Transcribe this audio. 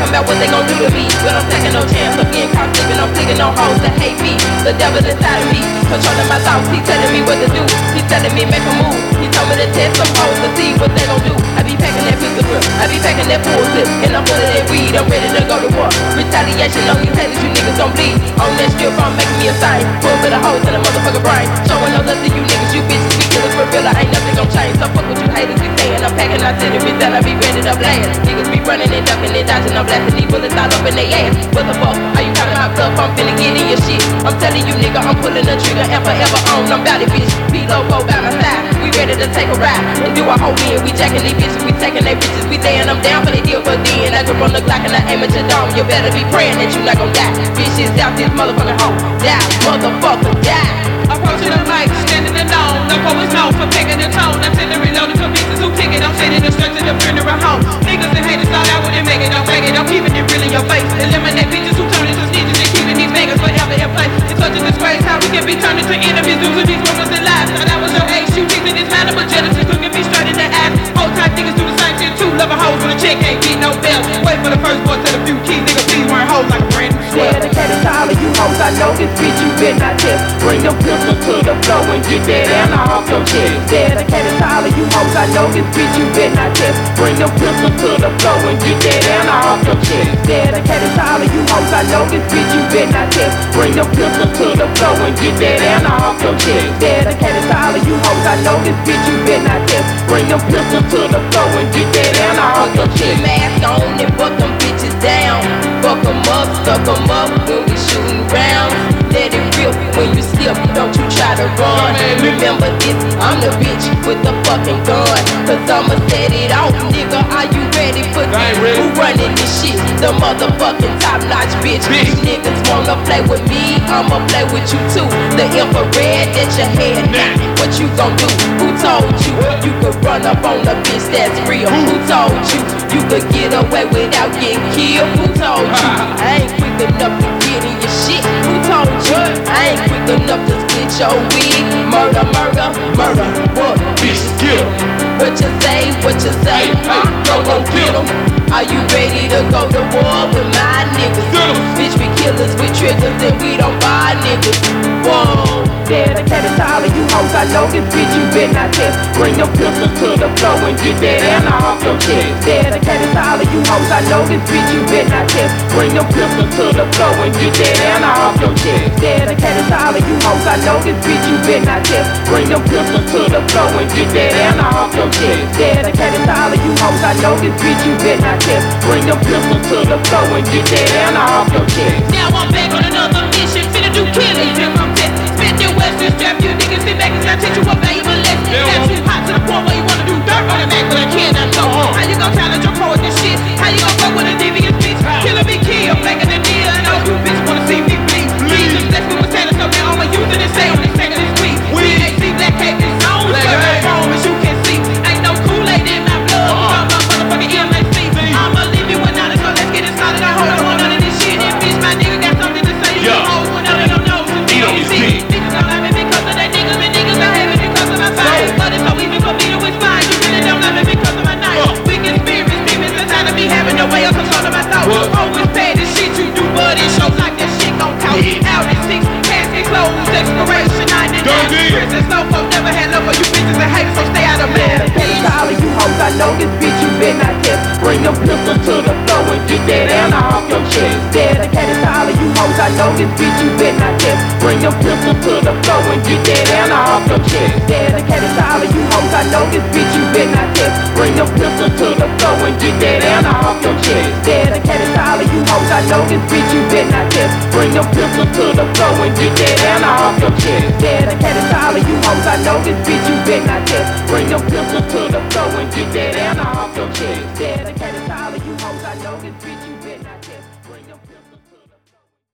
talking about what they gon' do to me. But I'm taking no chance of getting caught sleeping. I'm flicking on hoes that hate me. The devil inside of me, controlling my thoughts. He telling me what to do. He telling me make a move. He told me to test some hoes to see what they gon' do. I be packing that pistol grip. I be packing that full clip. And I'm full of that weed. I'm ready to go to war. Retaliation on these haters. You niggas gon' bleed. On that strip, I'm making me a sign. Full bit of hoes in a motherfucking brain. Showing no love to you niggas. You bitches. We killers for real. Ain't nothing gon' change. So fuck what you haters be saying. I'm packing out cigarettes that I be ready to blast. Niggas be running and ducking and dodging. I'm blasting these bullets all up in their ass. What the fuck? Are you counting my bluff? I'm finna get in your shit. I'm telling you nigga, I'm pulling the trigger and forever on. I'm bout it, bitch. P-Loco by my side. We ready to take a ride and do a whole in. We jacking these bitches, we taking they bitches. We laying them down for they deal for then. I grip on the Glock and I aim at your dome. You better be praying that you not gon' die. Bitches out this motherfucking home. Die, motherfucker, die. Approaching the mic, standing alone. No poets known for picking the tone. I'm sitting reloading for bitches who kick it. I'm sitting the straight to the funeral home. Niggas and haters thought I wouldn't make it. I'm fake it. I'm keeping it real in your face. Eliminate bitches who turn into snitches and keeping these niggas forever in place. It's such a disgrace how we can be turned into enemies. Losing these rumors and lies. Thought I was your age. You teasing this man, but Genesis looking me straight in the ass. Old type niggas do the same shit too. Loving hoes when a chick ain't get no bell. Wait for the first boy to the few keys. Niggas please weren't hoes like a brand new sweat. Dedicated to all of you hoes. I know this bitch you better not test. Bring your pistol to the floor and get that ammo off your chest. Dedicated to all of you hoes. I know this bitch you better not test. Bring your pistol to the floor and get that ammo off your chest. Dedicated to all of you hoes. I know this bitch you better not test. Bring your pistol to the floor and get that ammo off your chest. Dedicated to all of you hoes. I know this bitch you better not test. Bring your pistol to the floor and get that ammo off your chest. Mask on and fuck them bitches down. Fuck them up, suck them up when we shooting rounds. Let it rip when you slip, don't you try to run. Remember this, I'm the bitch with the fucking gun. Cause I'ma set it off, nigga, are you ready for this? Who running this shit? The motherfucking top notch bitch. These niggas wanna play with me, I'ma play with you too. The infrared that your head now, what you gon' do? Who told you you could run up on a bitch that's real? Who told you you could get away without getting killed? Who told you? I ain't quick enough to get in your shit. Who told you? I ain't quick enough to split your wig. Murder, murder, murder. What? Bitch, kill. What you say? Go get 'em. Are you ready to go to war with my niggas? Bitch, we killers with triggers and we don't buy niggas. Whoa. Dedicated to all of you hoes. I know this bitch you better not test. Bring your pistol to the floor and get that ammo off your chest. Dedicated to all of you hoes. I know this bitch you better not test. Bring your pistol to the floor and get that ammo off your chest. Dedicated to all of you hoes. I know this bitch you better not test. Bring your pistol to the floor and get that ammo off your chest. Dedicated to all of you hoes. I know this bitch you better not test. Bring your pistol to the floor and get that ammo off your chest. Now I'm back on another mission. Finna do killing. Spit your western strap. You niggas sit back and I teach you a valuable lesson. Got you hot to the point where you wanna do dirt on the back with a kid I know. How you gon' challenge your pro with this shit? How you gon' fuck with a devious bitch? Killer be killed, blacker than Neil. And all you bitches wanna see me bleed. Just blessed me with Santa, so now I'ma use it and say on this second this week. BAC Black Cape is on. As you can see, ain't no Kool-Aid in my blood. I'm talking about motherfucking MAC. I'ma leave you with knowledge, so let's get it started. I hold on none of this shit. And bitch, my nigga got something to say. You hoes went out of your nose. Eat on his dick. Niggas don't like me because of that niggas, and niggas don't hate me because of my size. But it's so easy for me to inspire. You really don't like me because of my night. Wicked spirits, demons inside of me having no way of controlling my thoughts. Always bad as shit you do, but it shows like that shit gon' count. Out in 6, casket closed, exploration 99. Princess no folk never had love for you bitches and haters, so stay out of man. Dedicated to all of you hoes. I know this bitch you better not test. Bring your pistol to the floor and get that ammo off your chest. Dedicated to all of you hoes. I know this bitch you better not test. Bring your pistol to the floor and get that ammo off your chest. Dedicated to all of you hoes. I know this bitch you better not test. Bring your pistol to the floor and get that ammo off your chest. Dedicated to all of you hoes. I know this bitch you better not test. Bring your pistol to the floor and get that ammo off your chest.